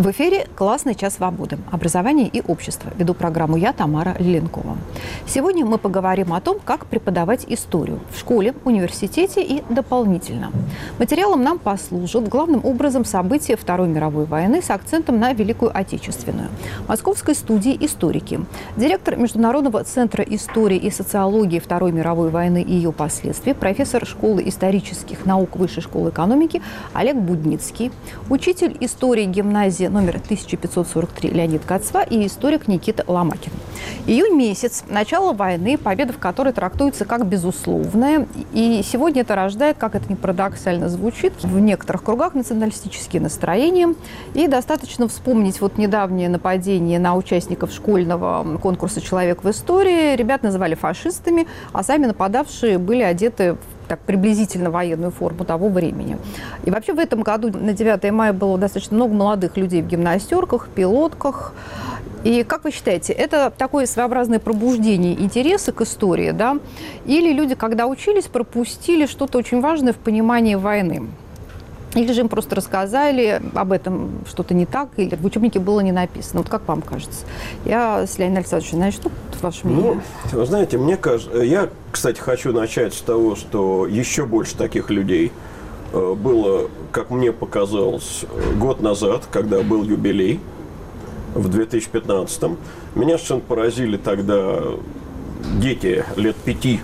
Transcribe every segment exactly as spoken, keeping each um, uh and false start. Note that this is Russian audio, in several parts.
В эфире «Классный час свободы. Образование и общество». Веду программу я, Тамара Лиленкова. Сегодня мы поговорим о том, как преподавать историю в школе, университете и дополнительно. Материалом нам послужат главным образом события Второй мировой войны с акцентом на Великую Отечественную. В Московской студии историки. Директор Международного центра истории и социологии Второй мировой войны и ее последствий, профессор школы исторических наук Высшей школы экономики Олег Будницкий, учитель истории гимназии номер тысяча пятьсот сорок три Леонид Кацва и историк Никита Ломакин. Июнь месяц, начало войны, победа в которой трактуется как безусловная. И сегодня это рождает, как это ни парадоксально звучит, в некоторых кругах националистические настроения. И достаточно вспомнить вот недавнее нападение на участников школьного конкурса «Человек в истории». Ребят называли фашистами, а сами нападавшие были одеты в так приблизительно военную форму того времени. И вообще в этом году на девятое мая было достаточно много молодых людей в гимнастерках, пилотках. И как вы считаете, это такое своеобразное пробуждение интереса к истории, да? Или люди, когда учились, пропустили что-то очень важное в понимании войны? Или же им просто рассказали об этом что-то не так, или в учебнике было не написано. Вот как вам кажется? Я с Леонидом Александровичем, знаете, что ваше мнение? Ну, вы знаете, мне кажется, я, кстати, хочу начать с того, что еще больше таких людей было, как мне показалось, год назад, когда был юбилей в две тысячи пятнадцатом. Меня совершенно поразили тогда дети лет пяти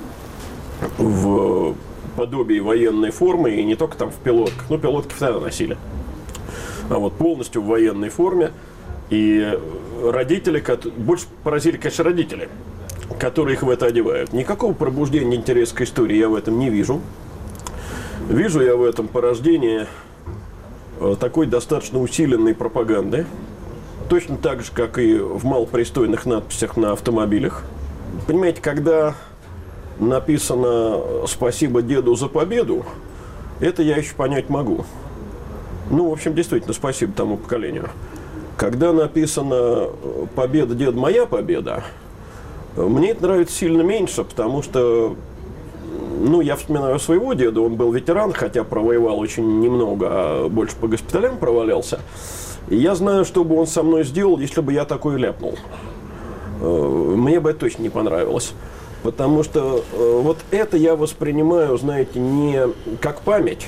в подобие военной формы, и не только там в пилотках, ну, пилотки всегда носили, а вот полностью в военной форме. И родители, больше поразили, конечно, родители, которые их в это одевают. Никакого пробуждения интереса к истории я в этом не вижу. Вижу я в этом порождение такой достаточно усиленной пропаганды, точно так же, как и в малопристойных надписях на автомобилях. Понимаете, когда написано «Спасибо деду за победу», это я еще понять могу. Ну, в общем, действительно, спасибо тому поколению. Когда написано «Победа, дед, моя победа», мне это нравится сильно меньше, потому что, ну, я вспоминаю своего деда, он был ветеран, хотя провоевал очень немного, а больше по госпиталям провалялся. И я знаю, что бы он со мной сделал, если бы я такое ляпнул. Мне бы это точно не понравилось. Потому что э, вот это я воспринимаю, знаете, не как память,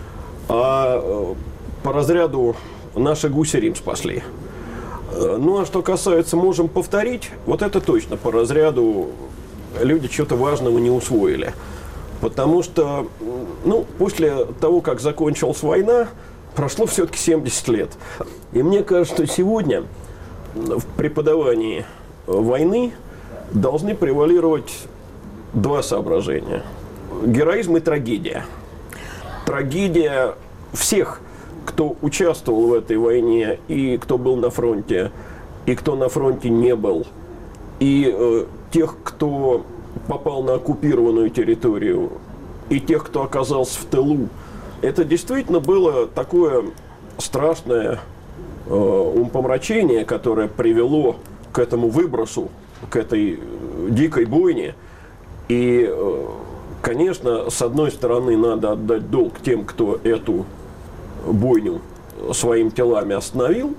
а э, по разряду «наши гуси Рим спасли». Э, ну, а что касается «можем повторить», вот это точно по разряду люди чего-то важного не усвоили. Потому что, ну, после того, как закончилась война, прошло все-таки семьдесят лет. И мне кажется, что сегодня в преподавании войны должны превалировать два соображения. Героизм и трагедия. Трагедия всех, кто участвовал в этой войне, и кто был на фронте, и кто на фронте не был, и э, тех, кто попал на оккупированную территорию, и тех, кто оказался в тылу. Это действительно было такое страшное э, умопомрачение, которое привело к этому выбросу, к этой дикой бойне. И, конечно, с одной стороны, надо отдать долг тем, кто эту бойню своими телами остановил,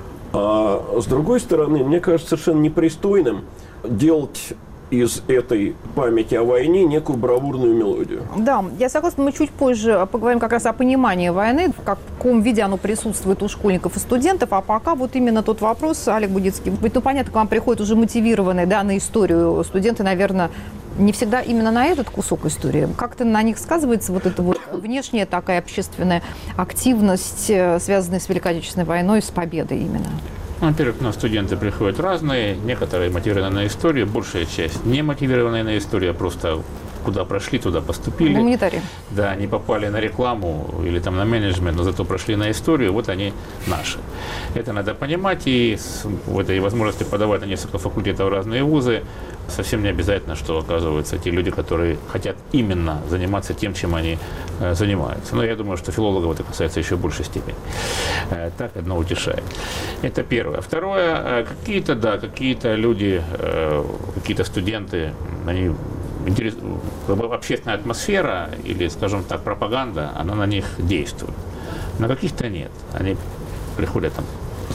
а с другой стороны, мне кажется совершенно непристойным делать из этой памяти о войне некую бравурную мелодию. Да, я согласна, мы чуть позже поговорим как раз о понимании войны, в каком виде оно присутствует у школьников и студентов, а пока вот именно тот вопрос, Олег Будницкий, ведь, ну, понятно, к вам приходят уже мотивированные, да, на историю студенты, наверное, не всегда именно на этот кусок истории. Как-то на них сказывается вот эта вот внешняя такая общественная активность, связанная с Великой Отечественной войной, с победой именно? Во-первых, у нас студенты приходят разные, некоторые мотивированы на историю, большая часть не мотивированы на историю, а просто куда прошли, туда поступили. Гуманитарии. Да, не попали на рекламу или там на менеджмент, но зато прошли на историю, вот они наши. Это надо понимать, и с в этой возможности подавать на несколько факультетов в разные вузы совсем не обязательно, что оказываются те люди, которые хотят именно заниматься тем, чем они э, занимаются. Но я думаю, что филологов это касается еще в большей степени. Э, так одно утешает. Это первое. Второе, э, какие-то, да, какие-то люди, э, какие-то студенты, они интерес, общественная атмосфера или, скажем так, пропаганда, она на них действует. На каких-то нет. Они приходят там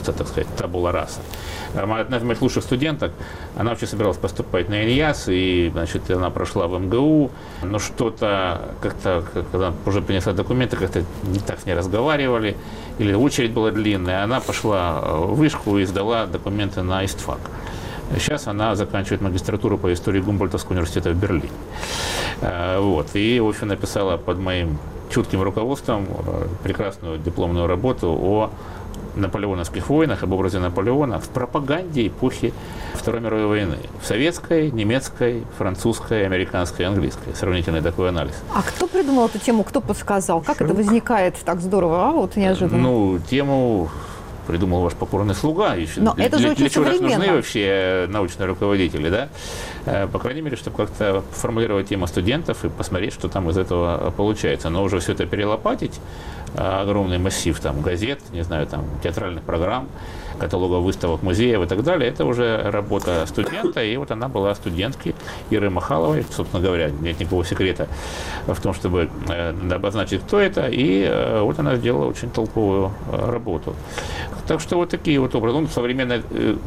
просто, так сказать, табула раса. Одна из моих лучших студенток, она вообще собиралась поступать на ИНЯС, и, значит, она прошла в МГУ, но что-то как-то, когда уже принесла документы, как-то не так с ней разговаривали, или очередь была длинная, она пошла в вышку и сдала документы на ИСТФАК. Сейчас она заканчивает магистратуру по истории Гумбольдтовского университета в Берлине. Вот. И, в общем, написала под моим чутким руководством прекрасную дипломную работу о наполеоновских войнах, об образе Наполеона в пропаганде эпохи Второй мировой войны. В советской, немецкой, французской, американской, английской. Сравнительный такой анализ. А кто придумал эту тему, кто подсказал? Как Шук. Это возникает так здорово, а вот неожиданно? Ну, тему придумал ваш покорный слуга. Еще. Но для, это же для, очень для чего современно. нужны вообще научные руководители, да? По крайней мере, чтобы как-то формулировать тему студентов и посмотреть, что там из этого получается. Но уже все это перелопатить, огромный массив там газет, не знаю, там театральных программ, каталогов выставок, музеев и так далее, это уже работа студента, и вот она была студентки Иры Махаловой, собственно говоря, нет никакого секрета в том, чтобы обозначить, кто это, и вот она сделала очень толковую работу. Так что вот такие вот образы. Ну, современная,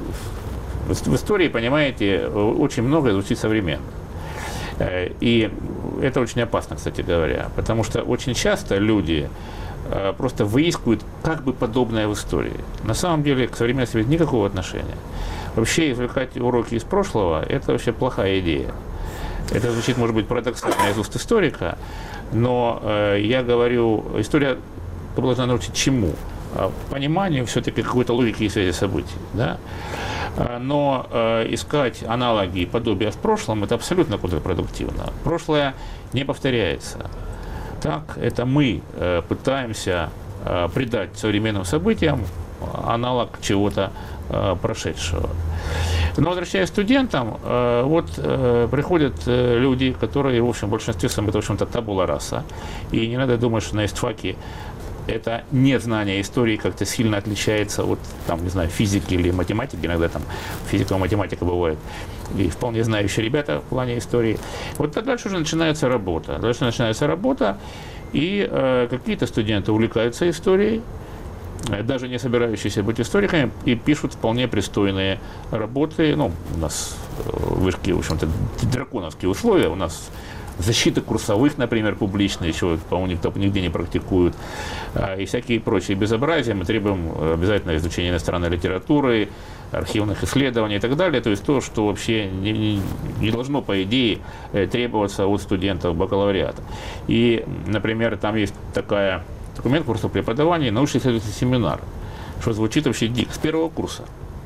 в истории, понимаете, очень многое звучит современно. И это очень опасно, кстати говоря, потому что очень часто люди просто выискивают как бы подобное в истории. На самом деле к современности нет никакого отношения. Вообще извлекать уроки из прошлого – это вообще плохая идея. Это звучит, может быть, парадоксально из уст историка, но э, я говорю, история должна научить чему? Пониманию все-таки какой-то логики и связи событий. Да? Но э, искать аналоги и подобия в прошлом – это абсолютно контрпродуктивно. Прошлое не повторяется. Так, это мы э, пытаемся э, придать современным событиям аналог чего-то э, прошедшего. Но возвращаясь к студентам, э, вот э, приходят э, люди, которые, в общем, в большинстве своем, это, в общем-то, табула раса. И не надо думать, что на ИСТФАКе это незнание истории как-то сильно отличается от, там, не знаю, физики или математики. Иногда там физика и математика бывает. И вполне знающие ребята в плане истории. Вот дальше уже начинается работа. Дальше начинается работа, и э, какие-то студенты увлекаются историей, даже не собирающиеся быть историками, и пишут вполне пристойные работы. Ну, у нас в вышке, в общем-то, драконовские условия. У нас защиты курсовых, например, публичные, еще, по-моему, никто нигде не практикует, и всякие прочие безобразия. Мы требуем обязательно изучения иностранной литературы, архивных исследований и так далее. То есть то, что вообще не, не, не должно, по идее, требоваться от студентов бакалавриата. И, например, там есть такая документ курса преподавания, научно-исследовательский семинар, что звучит вообще дико, с первого курса.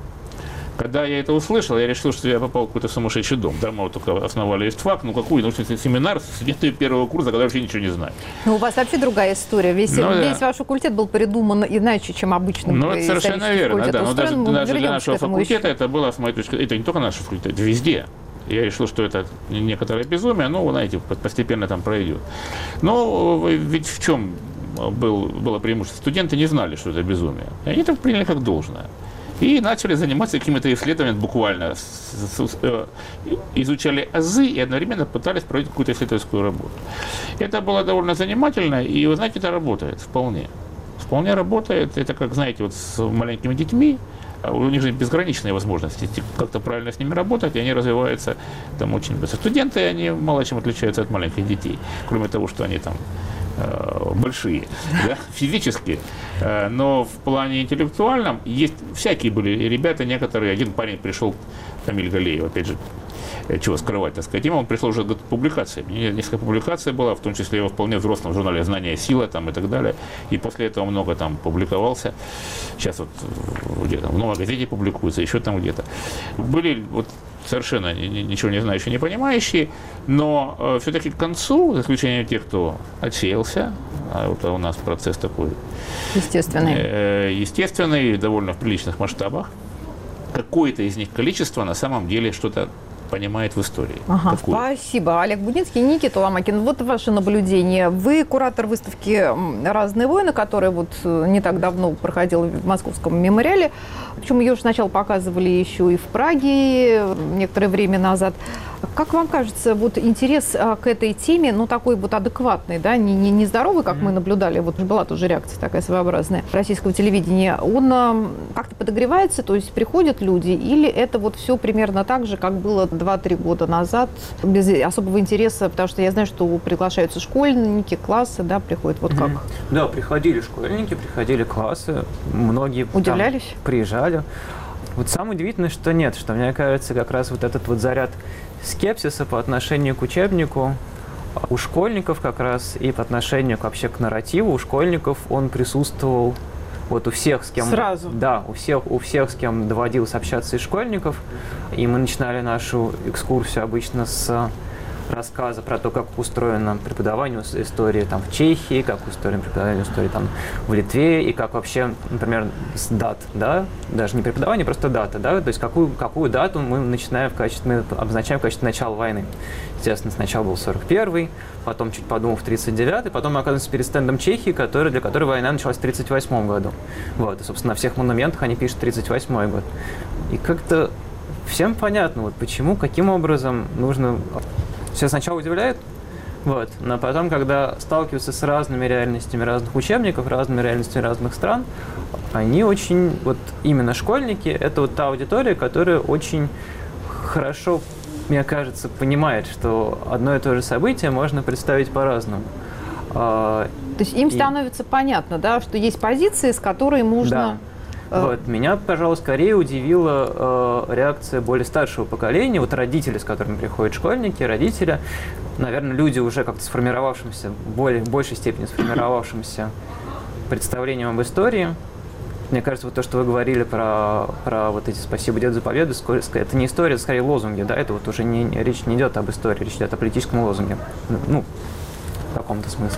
Когда я это услышал, я решил, что я попал в какой-то сумасшедший дом. Дарма вот только основали ИСТФАК, ну какой научный семинар с студентами первого курса, когда вообще ничего не знаю. Ну, у вас вообще другая история. Весь, ну, весь да. ваш факультет был придуман иначе, чем обычно. Ну, это совершенно верно, да. Но даже, даже для нашего факультета еще. это было, с моей точки зрения, это не только наш факультет, это везде. Я решил, что это некоторое безумие, но, вы знаете, постепенно там пройдет. Но ведь в чем был, было преимущество? Студенты не знали, что это безумие. И они это приняли как должное. И начали заниматься какими-то исследованиями буквально. С, с, э, изучали азы и одновременно пытались проводить какую-то исследовательскую работу. Это было довольно занимательно, и, вы знаете, это работает вполне. Вполне работает. Это, как, знаете, вот с маленькими детьми, у них же безграничные возможности как-то правильно с ними работать, и они развиваются там очень быстро. Студенты, они мало чем отличаются от маленьких детей, кроме того, что они там большие, да, физически, но в плане интеллектуальном есть всякие были ребята, некоторые, один парень пришел, Камиль Галеев, опять же, чего скрывать, так сказать, ему он пришел уже к публикациям, несколько публикаций было, в том числе его вполне взрослом журнале «Знание, сила» там и так далее, и после этого много там публиковался, сейчас вот где-то в «Новой газете» публикуется, еще там где-то. Были вот совершенно ничего не знающие, не понимающие, но э, все-таки к концу, за исключением тех, кто отсеялся, а вот у нас процесс такой естественный, э, естественный, довольно в приличных масштабах, какое-то из них количество на самом деле что-то понимает в истории. Ага, Какую. спасибо. Олег Будницкий, Никита Ломакин. Вот ваше наблюдение. Вы куратор выставки «Разные войны», которая вот не так давно проходила в Московском мемориале. Причем ее уже сначала показывали еще и в Праге некоторое время назад. Как вам кажется, вот интерес к этой теме, ну, такой вот адекватный, да, не, не, не здоровый, как mm-hmm. мы наблюдали, вот была тоже реакция такая своеобразная российского телевидения, он как-то подогревается, то есть приходят люди, или это вот все примерно так же, как было два-три года назад, без особого интереса, потому что я знаю, что приглашаются школьники, классы, да, приходят, вот как? Mm-hmm. Да, приходили школьники, приходили классы, многие удивлялись? Там приезжали. Вот самое удивительное, что нет, что мне кажется, как раз вот этот вот заряд скепсиса по отношению к учебнику у школьников как раз и по отношению вообще к нарративу у школьников он присутствовал вот у всех, с кем... Сразу? Да, у всех, у всех, с кем доводилось общаться из школьников. И мы начинали нашу экскурсию обычно с рассказа про то, как устроено преподавание истории там, в Чехии, как устроено преподавание истории там, в Литве, и как вообще, например, с дат, да, даже не преподавание, просто дата, да, то есть какую, какую дату мы начинаем в качестве, мы обозначаем в качестве начала войны. Естественно, сначала был сорок первый, потом, чуть подумав, тридцать девятый, потом мы оказываемся перед стендом Чехии, который, для которой война началась в тридцать восьмом году. Вот, и, собственно, на всех монументах они пишут тридцать восьмой год. И как-то всем понятно, вот почему, каким образом нужно... Все сначала удивляет, вот, но потом, когда сталкиваются с разными реальностями разных учебников, разными реальностями разных стран, они очень, вот именно школьники, это вот та аудитория, которая очень хорошо, мне кажется, понимает, что одно и то же событие можно представить по-разному. То есть им и... становится понятно, да, что есть позиции, с которой можно... Да. Вот. Меня, пожалуй, скорее удивила э, реакция более старшего поколения, вот родители, с которыми приходят школьники, родители, наверное, люди уже как-то сформировавшимся, более, в большей степени сформировавшимся представлением об истории. Мне кажется, вот то, что вы говорили про, про вот эти «Спасибо, дед, за победу», это не история, это скорее лозунги, да, это вот уже не, речь не идет об истории, речь идет о политическом лозунге, ну, в каком-то смысле.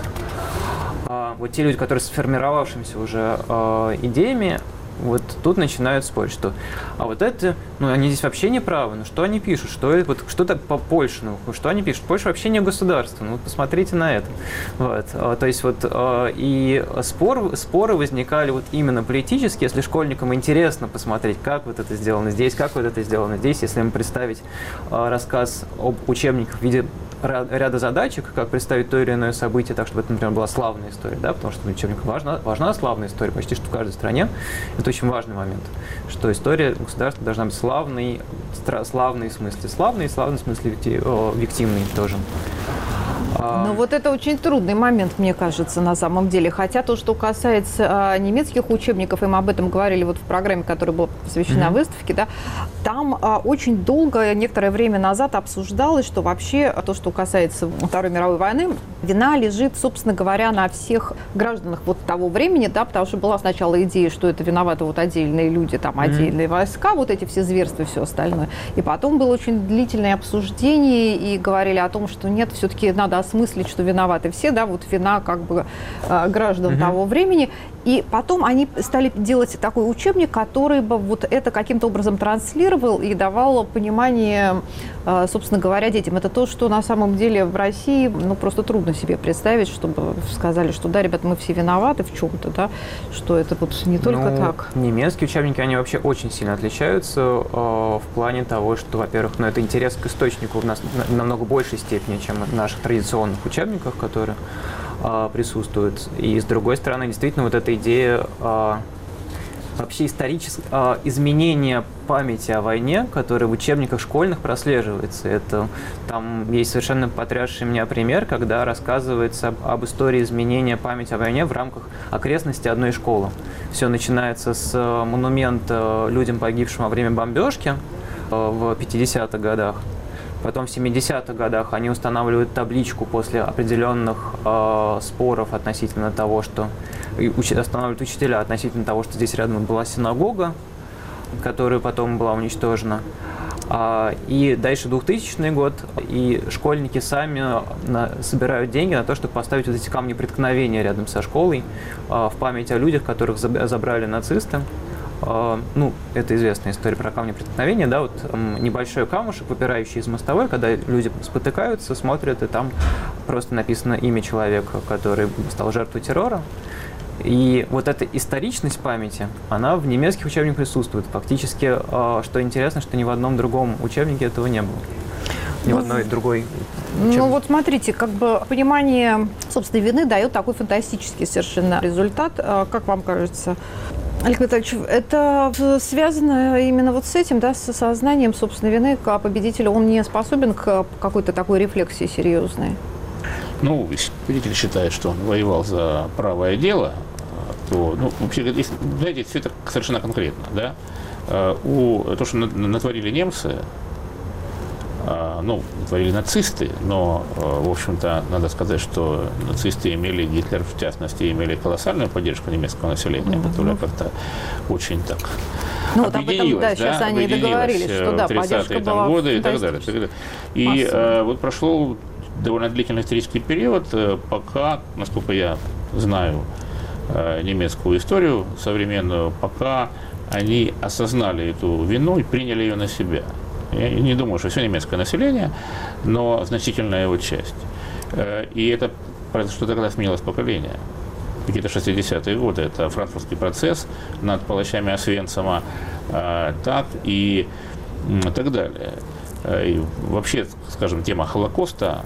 А вот те люди, которые с сформировавшимися уже э, идеями, вот тут начинают спорить, что а вот это, ну они здесь вообще не правы, ну что они пишут, что вот что так по Польше, ну что они пишут, Польша вообще не государство, ну вот посмотрите на это, вот, а, то есть вот а, и спор, споры возникали вот именно политически, если школьникам интересно посмотреть, как вот это сделано здесь, как вот это сделано здесь, если им представить а, рассказ об учебниках в виде ряда задачек, как представить то или иное событие так, чтобы это, например, была славная история, да, потому что в учебниках важна, важна славная история почти что в каждой стране. Это очень важный момент, что история государства должна быть славной, славной в смысле славной, и славной в смысле виктимной тоже. Ну вот это очень трудный момент, мне кажется, на самом деле. Хотя то, что касается а, немецких учебников, и мы об этом говорили вот в программе, которая была посвящена mm-hmm. выставке, да, там а, очень долго, некоторое время назад обсуждалось, что вообще то, что касается Второй мировой войны, вина лежит, собственно говоря, на всех гражданах вот того времени, да, потому что была сначала идея, что это виноваты вот отдельные люди, там, отдельные mm-hmm. войска, вот эти все зверства и все остальное. И потом было очень длительное обсуждение, и говорили о том, что нет, все-таки надо осмыслить, что виноваты все, да, вот вина как бы граждан mm-hmm. того времени. И потом они стали делать такой учебник, который бы вот это каким-то образом транслировал и давал понимание, собственно говоря, детям. Это то, что на самом деле в России, ну, просто трудно себе представить, чтобы сказали, что да, ребят, мы все виноваты в чем-то, да, что это вот не только ну, так. Немецкие учебники, они вообще очень сильно отличаются э, в плане того, что, во-первых, ну, это интерес к источнику у нас на, намного большей степени, чем в наших традиционных учебниках, которые э, присутствуют. И, с другой стороны, действительно, вот эта идея э, вообще исторического э, изменения памяти о войне, которая в учебниках школьных прослеживается. Это, там есть совершенно потрясший меня пример, когда рассказывается об, об истории изменения памяти о войне в рамках окрестности одной школы. Все начинается с монумента людям, погибшим во время бомбежки э, в пятидесятых годах. Потом в семидесятых годах они устанавливают табличку после определенных э, споров относительно того, что останавливают учителя относительно того, что здесь рядом была синагога, которая потом была уничтожена. А, и дальше двухтысячный год, и школьники сами на, собирают деньги на то, чтобы поставить вот эти камни преткновения рядом со школой а, в память о людях, которых забрали нацисты э, ну, это известная история про камни преткновения, да, вот э, небольшой камушек, выпирающий из мостовой, когда люди спотыкаются, смотрят, и там просто написано имя человека, который стал жертвой террора. И вот эта историчность памяти, она в немецких учебниках присутствует. Фактически, э, что интересно, что ни в одном другом учебнике этого не было. Ни в одной другой учебнике. Ну вот смотрите, как бы понимание собственной вины дает такой фантастический совершенно результат. Как вам кажется, Олег Витальевич, это связано именно вот с этим, да, с осознанием собственной вины, а победитель, он не способен к какой-то такой рефлексии серьезной? Ну, если победитель считает, что он воевал за правое дело, то, ну, вообще, знаете, все это совершенно конкретно, да. У, то, что натворили немцы, ну, творили нацисты, но, в общем-то, надо сказать, что нацисты имели, Гитлер в частности, имели колоссальную поддержку немецкого населения, mm-hmm. которое как-то очень так ну, объединилось, вот об этом, да, сейчас да, они договорились, что да, поддержка была годы и так далее. И э, вот прошло довольно длительный исторический период, пока, насколько я знаю э, немецкую историю современную, пока они осознали эту вину и приняли ее на себя. Я не думаю, что все немецкое население, но значительная его часть. И это что тогда сменилось поколение. Какие-то шестидесятые годы. Это франкфуртский процесс над палачами Освенцима, так и так далее. И вообще, скажем, тема Холокоста,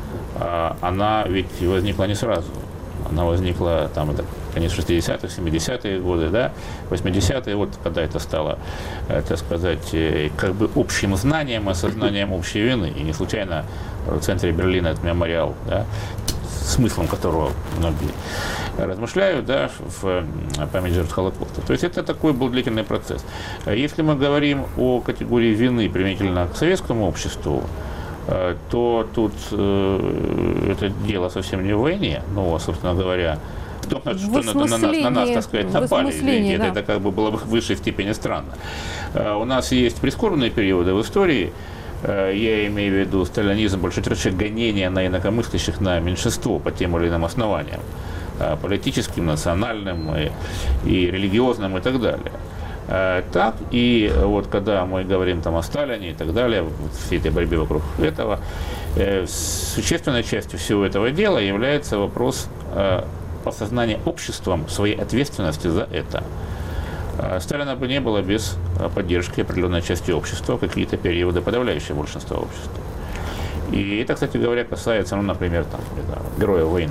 она ведь возникла не сразу. Она возникла, там, это конец шестидесятых, семидесятые годы, да, восьмидесятые, вот когда это стало, так сказать, как бы общим знанием, осознанием общей вины. И не случайно в центре Берлина этот мемориал, да, смыслом которого многие размышляют, да, в память жертв Холокоста. То есть это такой был длительный процесс. Если мы говорим о категории вины применительно к советскому обществу, то тут э, это дело совсем не в войне, но, собственно говоря, в том, что на, на, нас, на нас, так сказать, напали, извините, да. это, это как бы было бы в высшей степени странно. Uh, у нас есть прискорбные периоды в истории, uh, я имею в виду сталинизм, большее гонение на инакомыслящих, на меньшинство по тем или иным основаниям, uh, политическим, национальным и, и религиозным и так далее. Так, и вот когда мы говорим там о Сталине и так далее, всей этой борьбе вокруг этого, существенной частью всего этого дела является вопрос осознания обществом своей ответственности за это. Сталина бы не было без поддержки определенной части общества, какие-то периоды подавляющего большинства общества. И это, кстати говоря, касается, ну, например, там, героев войны.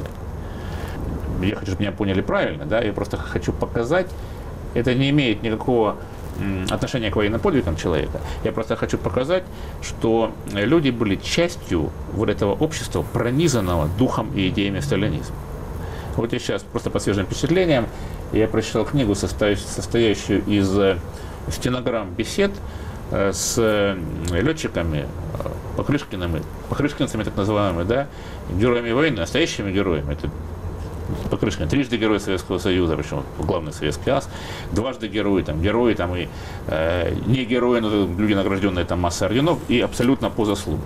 Я хочу, чтобы меня поняли правильно, да, я просто хочу показать. Это не имеет никакого отношения к военным подвигам человека. Я просто хочу показать, что люди были частью вот этого общества, пронизанного духом и идеями сталинизма. Вот я сейчас просто по свежим впечатлениям, я прочитал книгу, состоящую из стенограмм бесед с летчиками, покрышкиными, покрышкинцами так называемыми, да, героями войны, настоящими героями. Это Покрышкин, трижды герой Советского Союза, причем главный советский ас, дважды герои, там, герои там, и э, не герои, но люди, награжденные там массой орденов, и абсолютно по заслугам.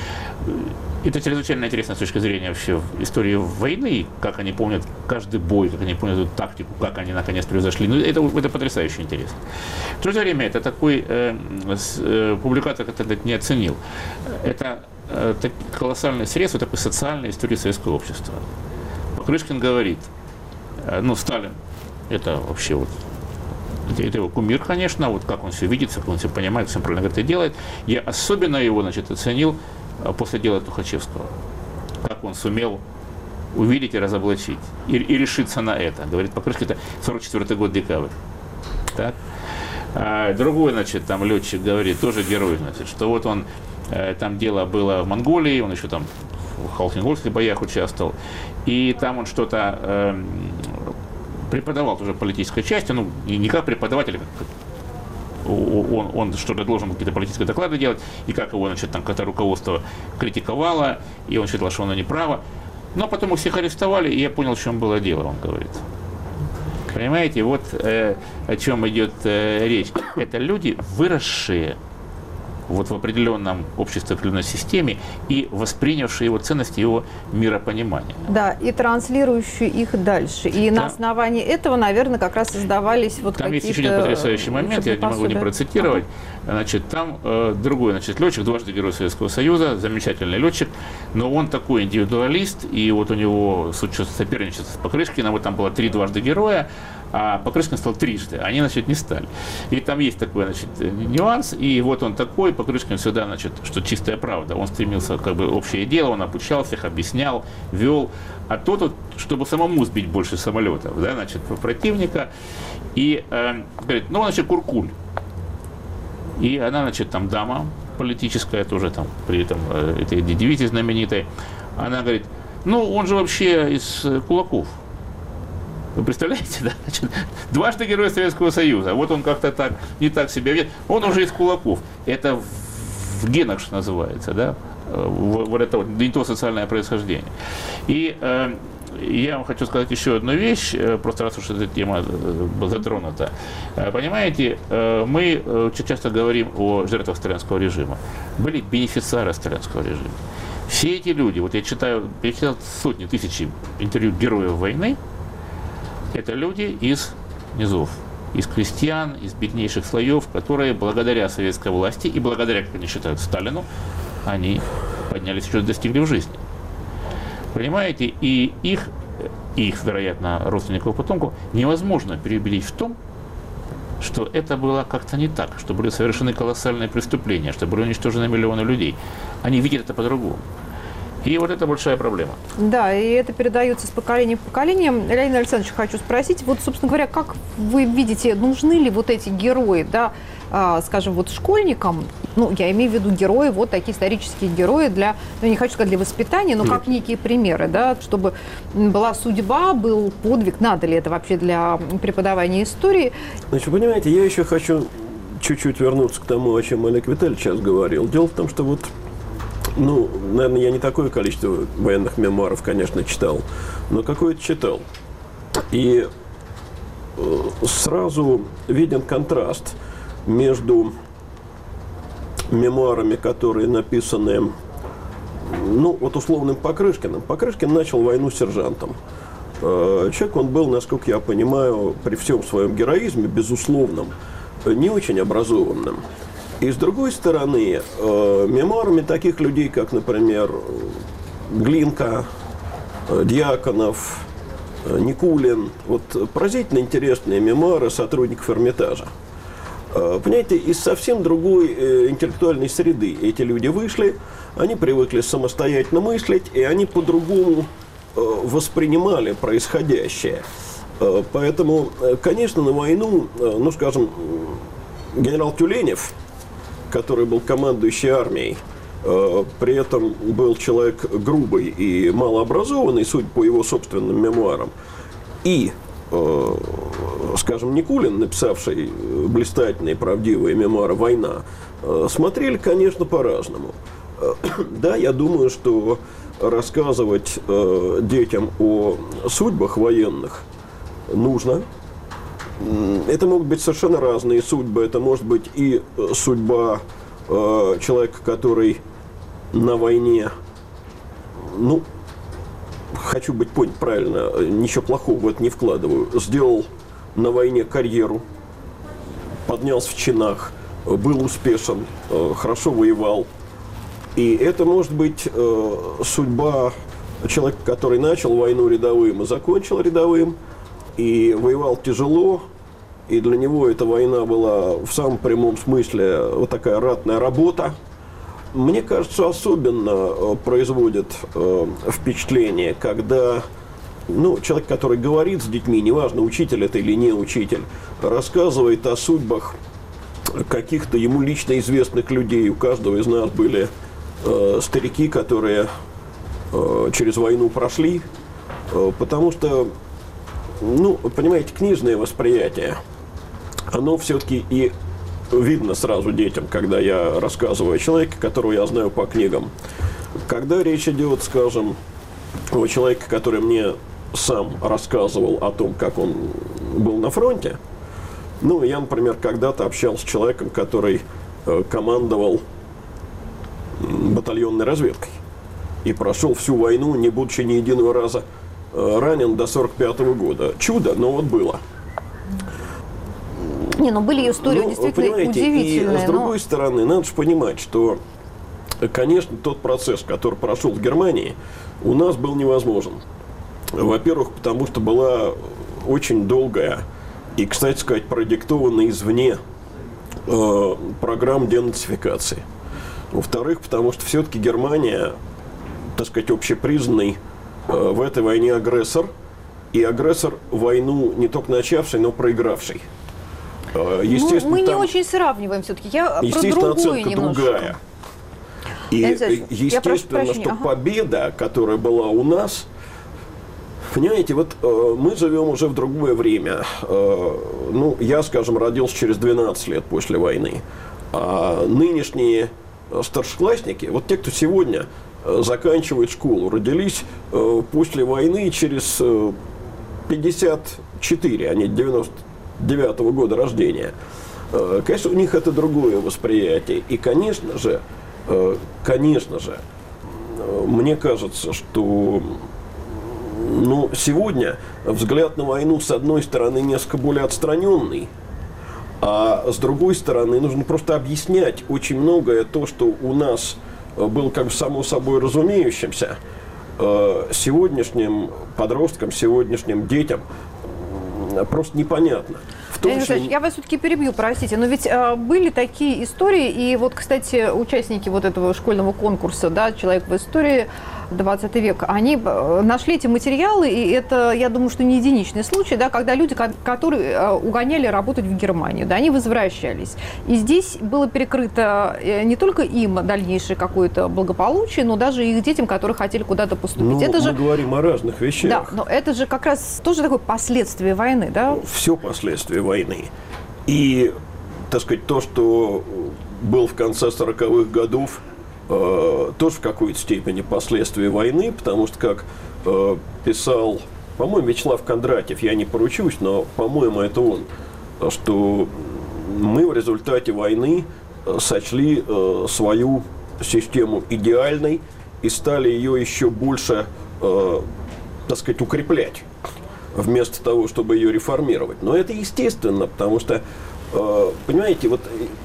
Это чрезвычайно интересно с точки зрения вообще истории войны, как они помнят каждый бой, как они помнят эту тактику, как они наконец превзошли. Ну, это, это потрясающе интересно. В то же время это такой э, э, публикатор, который это не оценил. Это э, так, колоссальное средство такой социальной истории советского общества. Покрышкин говорит, ну, Сталин, это вообще вот, это, это его кумир, конечно, вот как он все видит, как он все понимает, все правильно это делает. Я особенно его, значит, оценил после дела Тухачевского, как он сумел увидеть и разоблачить, и, и решиться на это. Говорит Покрышкин, это сорок четвёртый год, декабрь. Так? А другой, значит, там летчик говорит, тоже герой, значит, что вот он, там дело было в Монголии, он еще там в Халхин-Гольских боях участвовал, и там он что-то э, преподавал тоже политической части, ну, не как преподаватель, как, он, он что-то должен был какие-то политические доклады делать, и как его, значит, там какое-то руководство критиковало, и он считал, что оно неправо. Но потом их всех арестовали, и я понял, в чем было дело, он говорит. Понимаете, вот э, о чем идет э, речь. Это люди, выросшие вот в определенном обществе, определенной системе и воспринявшие его ценности, его миропонимание. Да, и транслирующие их дальше. И да. на основании этого, наверное, как раз создавались вот там какие-то... Там есть еще один потрясающий момент, я не могу не процитировать. Ага. Значит, там э, другой значит, летчик, дважды Герой Советского Союза, замечательный летчик, но он такой индивидуалист, и вот у него соперничество с Покрышкиным, вот там было три дважды Героя, а Покрышкин стал трижды, они, значит, не стали. И там есть такой, значит, нюанс, и вот он такой, Покрышкин всегда, значит, что чистая правда, он стремился, как бы, общее дело, он обучал всех, объяснял, вел, а тот, вот, чтобы самому сбить больше самолетов, да, значит, противника, и э, говорит, ну, значит, Куркуль. И она, значит, там дама политическая, тоже там, при этом э, этой девице знаменитой, она говорит, ну, он же вообще из э, кулаков. Вы представляете, да? Значит, дважды Герой Советского Союза. Вот он как-то так, не так себя ведет. Он уже из кулаков. Это в генах, что называется, да? Вот это вот не то социальное происхождение. И э, я вам хочу сказать еще одну вещь, просто раз уж эта тема была затронута. Понимаете, мы очень часто говорим о жертвах сталинского режима. Были бенефициары сталинского режима. Все эти люди, вот я читаю, я читал сотни тысяч интервью героев войны, это люди из низов, из крестьян, из беднейших слоев, которые благодаря советской власти и благодаря, как они считают, Сталину, они поднялись, что достигли в жизни. Понимаете, и их, их, вероятно, родственников потомков невозможно переубедить в том, что это было как-то не так, что были совершены колоссальные преступления, что были уничтожены миллионы людей. Они видят это по-другому. И вот это большая проблема. Да, и это передается с поколения в поколение. Леонид Александрович, хочу спросить, вот, собственно говоря, как вы видите, нужны ли вот эти герои, да, а, скажем, вот школьникам, ну, я имею в виду герои, вот такие исторические герои для, ну, не хочу сказать для воспитания, но как некие примеры, да, чтобы была судьба, был подвиг, надо ли это вообще для преподавания истории? Значит, понимаете, я еще хочу чуть-чуть вернуться к тому, о чем Олег Витальевич сейчас говорил. Дело в том, что вот ну, наверное, я не такое количество военных мемуаров, конечно, читал, но какое-то читал. И э, сразу виден контраст между мемуарами, которые написаны, ну, вот условным Покрышкиным. Покрышкин начал войну сержантом. Э, человек, он был, насколько я понимаю, при всем своем героизме, безусловном, не очень образованным. И с другой стороны, э, мемуарами таких людей, как, например, Глинка, э, Дьяконов, э, Никулин, вот поразительно интересные мемуары сотрудников Эрмитажа. Э, понимаете, из совсем другой э, интеллектуальной среды эти люди вышли, они привыкли самостоятельно мыслить, и они по-другому э, воспринимали происходящее. Э, поэтому, э, конечно, на войну, э, ну, скажем, генерал Тюленев, который был командующий армией, э, при этом был человек грубый и малообразованный, судя по его собственным мемуарам, и, э, скажем, Никулин, написавший блистательные правдивые мемуары «Война», э, смотрели, конечно, по-разному. Э, да, я думаю, что рассказывать э, детям о судьбах военных нужно. Это могут быть совершенно разные судьбы. Это может быть и судьба э, человека, который на войне, ну, хочу быть понят правильно, ничего плохого в это не вкладываю, сделал на войне карьеру, поднялся в чинах, был успешен, э, хорошо воевал. И это может быть э, судьба человека, который начал войну рядовым и закончил рядовым, и воевал тяжело, и для него эта война была в самом прямом смысле вот такая ратная работа. Мне кажется, особенно производит э, впечатление, когда ну, человек, который говорит с детьми, неважно, учитель это или не учитель, рассказывает о судьбах каких-то ему лично известных людей. У каждого из нас были э, старики, которые э, через войну прошли, э, потому что ну, понимаете, книжное восприятие, оно все-таки и видно сразу детям, когда я рассказываю о человеке, которого я знаю по книгам. Когда речь идет, скажем, о человеке, который мне сам рассказывал о том, как он был на фронте, ну, я, например, когда-то общался с человеком, который э, командовал батальонной разведкой. И прошел всю войну, не будучи ни единого раза ранен до сорок пятого года. Чудо, но вот было. Не, ну были истории ну, действительно удивительные. И с другой но... стороны, надо же понимать, что, конечно, тот процесс, который прошел в Германии, у нас был невозможен. Во-первых, потому что была очень долгая и, кстати сказать, продиктованная извне э, программа денацификации. Во-вторых, потому что все-таки Германия, так сказать, общепризнанный э, в этой войне агрессор, и агрессор войну не только начавший, но проигравший. Э, естественно, ну, мы не там, очень сравниваем все-таки. Я естественно, про другую оценка немножко. другая. И естественно, что победа, которая была у нас, понимаете, вот э, мы живем уже в другое время. Э, ну, я, скажем, родился через двенадцать лет после войны. А нынешние старшеклассники, вот те, кто сегодня э, заканчивает школу, родились э, после войны через э, пятьдесят четыре, они девяносто девятого года рождения. Э, конечно, у них это другое восприятие. И, конечно же, э, конечно же, э, мне кажется, что ну, сегодня взгляд на войну, с одной стороны, несколько более отстраненный, а с другой стороны, нужно просто объяснять очень многое то, что у нас было как бы само собой разумеющимся, сегодняшним подросткам, сегодняшним детям просто непонятно. Леонид Александрович, я вас все-таки перебью, простите, но ведь э, были такие истории, и вот, кстати, участники вот этого школьного конкурса, да, «Человек в истории», двадцатый век, они нашли эти материалы, и это, я думаю, что не единичный случай, да, когда люди, которые угоняли работать в Германию, да, они возвращались. И здесь было перекрыто не только им дальнейшее какое-то благополучие, но даже их детям, которые хотели куда-то поступить. Ну, это мы же говорим о разных вещах. Да, но это же как раз тоже такое последствие войны, да? Все последствия войны. И, так сказать, то, что было в конце сороковых годов, э, тоже в какой-то степени последствия войны, потому что, как э, писал, по-моему, Вячеслав Кондратьев, я не поручусь, но, по-моему, это он, что мы в результате войны сочли э, свою систему идеальной и стали ее еще больше, э, так сказать, укреплять, вместо того, чтобы ее реформировать. Но это естественно, потому что, э, понимаете, вот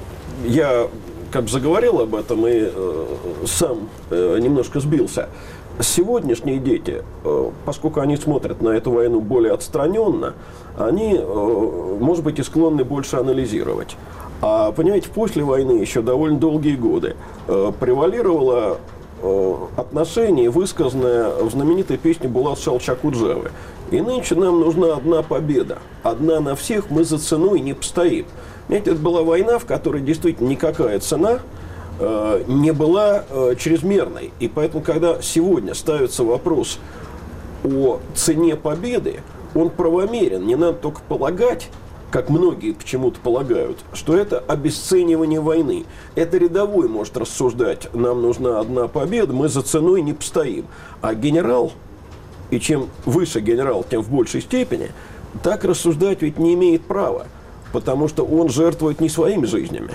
я как заговорил об этом и э, сам э, немножко сбился. Сегодняшние дети, э, поскольку они смотрят на эту войну более отстраненно, они, э, может быть, и склонны больше анализировать. А, понимаете, после войны еще довольно долгие годы э, превалировало э, отношение, высказанное в знаменитой песне Булат Шалчакуджавы. И нынче нам нужна одна победа. Одна на всех, мы за ценой не постоим. Понимаете, это была война, в которой действительно никакая цена э, не была э, чрезмерной. И поэтому, когда сегодня ставится вопрос о цене победы, он правомерен. Не надо только полагать, как многие почему-то полагают, что это обесценивание войны. Это рядовой может рассуждать, нам нужна одна победа, мы за ценой не постоим. А генерал, и чем выше генерал, тем в большей степени, так рассуждать ведь не имеет права, потому что он жертвует не своими жизнями.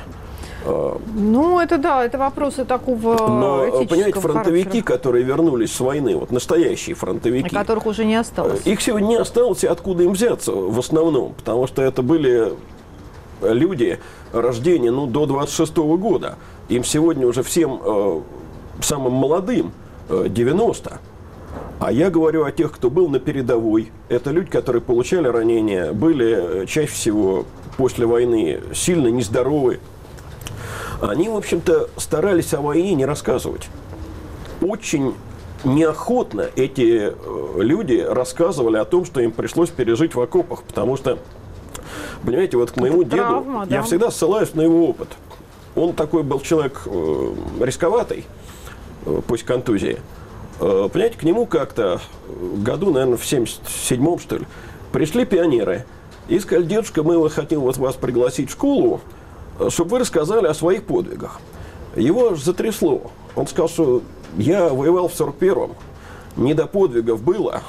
Ну, это да, это вопросы такого Но, этического понимаете, фронтовики, характера, которые вернулись с войны, вот настоящие фронтовики, которых уже не осталось. Их сегодня не осталось, и откуда им взяться в основном, потому что это были люди рождения ну, до двадцать шестого года. Им сегодня уже всем э, самым молодым э, девяносто. А я говорю о тех, кто был на передовой. Это люди, которые получали ранения, были чаще всего после войны сильно нездоровы. Они, в общем-то, старались о войне не рассказывать. Очень неохотно эти люди рассказывали о том, что им пришлось пережить в окопах, потому что, понимаете, вот к моему деду травма, да? Я всегда ссылаюсь на его опыт. Он такой был человек э, рисковатый, э, пусть контузии. Э, понимаете, к нему как-то году, наверное, в семьдесят седьмом, что ли, пришли пионеры и сказали: дедушка, мы хотим вот вас пригласить в школу, чтобы вы рассказали о своих подвигах. Его аж затрясло. Он сказал, что я воевал в сорок первом, не до подвигов было.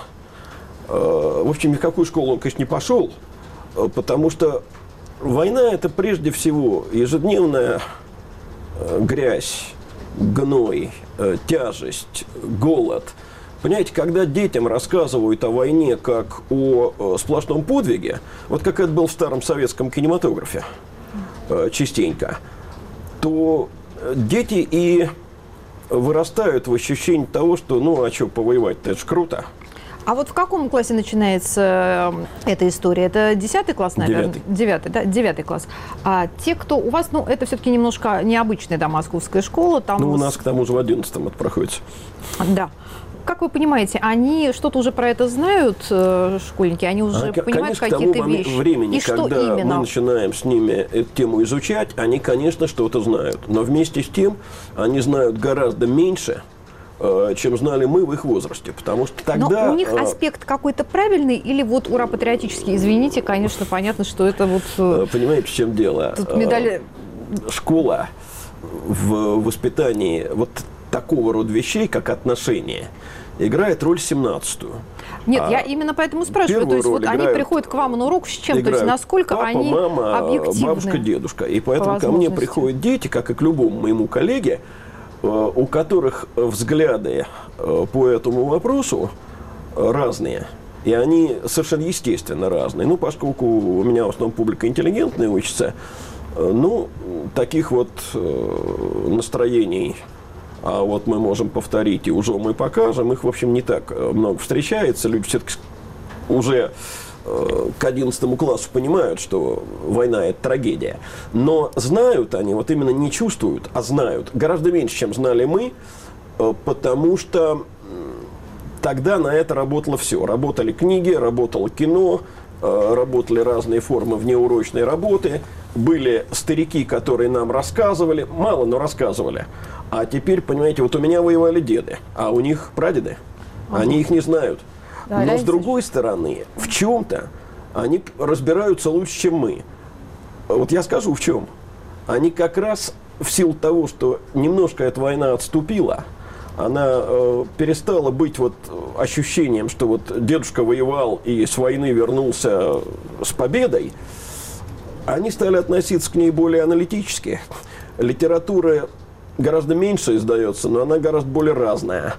В общем, ни в какую школу он, конечно, не пошел, потому что война – это прежде всего ежедневная грязь, гной, э, тяжесть, голод. Понимаете, когда детям рассказывают о войне как о э, сплошном подвиге, вот как это было в старом советском кинематографе э, частенько, то дети и вырастают в ощущении того, что ну а что повоевать-то, это ж круто. А вот в каком классе начинается эта история? Это десятый класс, наверное? Девятый. Девятый, да, девятый класс. А те, кто у вас, ну, это все-таки немножко необычная, да, московская школа. Там Ну, у с... нас к тому же в одиннадцатом это проходит. Да. Как вы понимаете, они что-то уже про это знают, э, школьники? Они уже А, понимают конечно, какие-то к тому вещи? времени, И что когда именно? мы начинаем с ними эту тему изучать, они, конечно, что-то знают. Но вместе с тем они знают гораздо меньше, чем знали мы в их возрасте. Потому что тогда... Но у них аспект какой-то правильный или вот ура патриотический? Извините, конечно, понятно, что это вот... Понимаете, в чем дело? Тут медали... Школа в воспитании вот такого рода вещей, как отношения, играет роль семнадцатую. Нет, а я именно поэтому спрашиваю. То есть вот они приходят к вам на урок с чем? То есть насколько папа, они мама, объективны? Бабушка, дедушка. И поэтому ко мне приходят дети, как и к любому моему коллеге, у которых взгляды по этому вопросу разные. И они совершенно естественно разные. Ну, поскольку у меня в основном публика интеллигентная учится, ну, таких вот настроений, а вот мы можем повторить, и уже мы покажем, их, в общем, не так много встречается. Люди все-таки уже к одиннадцатому классу понимают, что война – это трагедия. Но знают они, вот именно не чувствуют, а знают гораздо меньше, чем знали мы, потому что тогда на это работало все. Работали книги, работало кино, работали разные формы внеурочной работы. Были старики, которые нам рассказывали, мало, но рассказывали. А теперь, понимаете, вот у меня воевали деды, а у них прадеды. Ага. Они их не знают. Да, но с другой стороны, в чем-то они разбираются лучше, чем мы. Вот я скажу, в чем. Они как раз в силу того, что немножко эта война отступила, она э, перестала быть вот ощущением, что вот дедушка воевал и с войны вернулся с победой, они стали относиться к ней более аналитически. Литература гораздо меньше издается, но она гораздо более разная.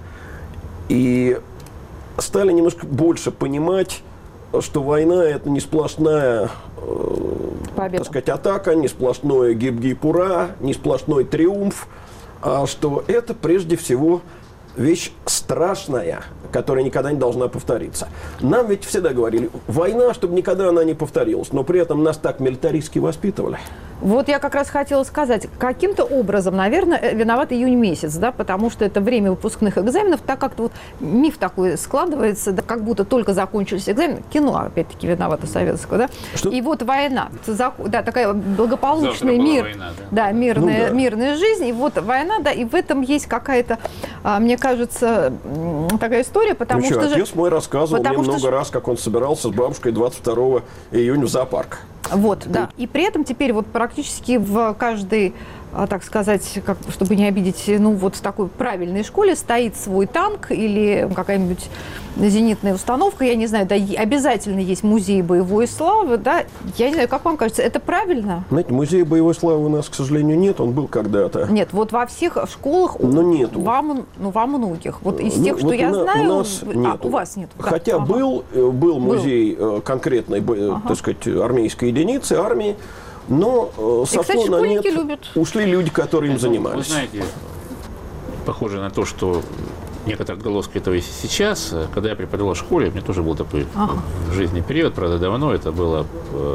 И стали немножко больше понимать, что война – это не сплошная, э, так сказать, атака, не сплошное гип-гип-ура, не сплошной триумф, а что это прежде всего вещь страшная, которая никогда не должна повториться. Нам ведь всегда говорили, война, чтобы никогда она не повторилась, но при этом нас так милитаристски воспитывали. Вот я как раз хотела сказать, каким-то образом, наверное, виноват июнь месяц, да, потому что это время выпускных экзаменов, так как-то вот миф такой складывается, да, как будто только закончились экзамены, кино, опять-таки, виновато советского, да, что? И вот война, да, такая благополучная мир, война, да. Да, мирная, ну, да. мирная жизнь, и вот война, да, и в этом есть какая-то, мне кажется, такая история, потому ну, что... что, же... отец мой рассказывал мне много что... раз, как он собирался с бабушкой двадцать второго июня в зоопарк. Вот, да. И при этом теперь вот практически в каждой, так сказать, как, чтобы не обидеть, ну вот в такой правильной школе стоит свой танк или какая-нибудь зенитная установка, я не знаю, да, обязательно есть музей боевой славы, да, я не знаю, как вам кажется, это правильно? Знаете, музея боевой славы у нас, к сожалению, нет, он был когда-то. Нет, вот во всех школах, но нету. Вам, ну, во многих, вот из ну, тех, что вот я у знаю, у нас а, нету. у вас нет. Хотя ага. был, был музей был. конкретной, ага. так сказать, армейской единицы, армии, но сошло и, кстати, на нет, любят. ушли люди, которые им ну, занимались. Вы знаете, похоже на то, что некоторые отголоски этого есть сейчас. Когда я преподавал в школе, у меня тоже был такой ага. жизненный период, правда, давно, это было